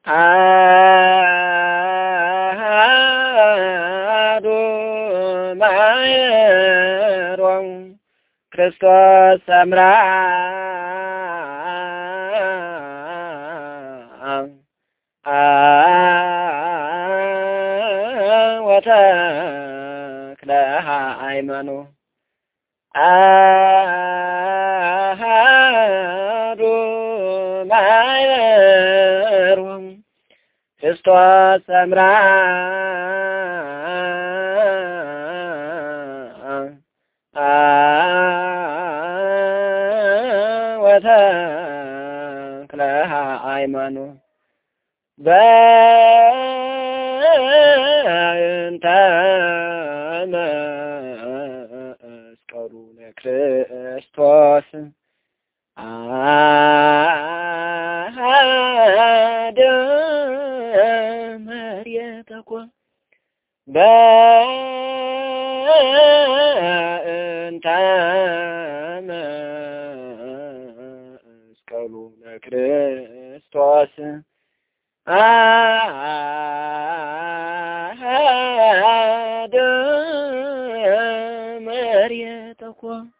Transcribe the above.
አሐዱ ማየሮሙ ክርስቶስ ሰምራ ወተክለ ሃይማኖ አሐዱ ማየሮሙ ክርስቶስ ሰምራ ወተክለ ሃይማኖ በእንተ መስቀሉ ለክርስቶስ መርየተኮ በእንተ መስቀሉ ለክርስቶስ መርየተኮ